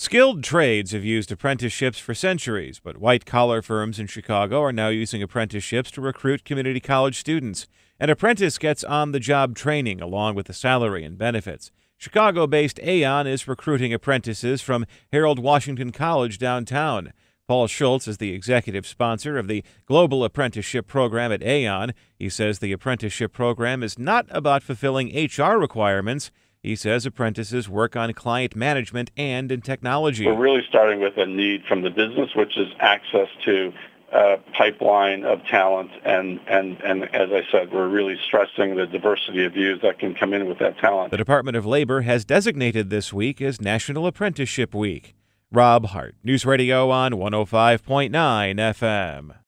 Skilled trades have used apprenticeships for centuries, but white-collar firms in Chicago are now using apprenticeships to recruit community college students. An apprentice gets on-the-job training along with the salary and benefits. Chicago-based Aon is recruiting apprentices from Harold Washington College downtown. Paul Schultz is the executive sponsor of the Global Apprenticeship Program at Aon. He says the apprenticeship program is not about fulfilling HR requirements. He says apprentices work on client management and in technology. We're really starting with a need from the business, which is access to a pipeline of talent. And as I said, we're really stressing the diversity of views that can come in with that talent. The Department of Labor has designated this week as National Apprenticeship Week. Rob Hart, News Radio on 105.9 FM.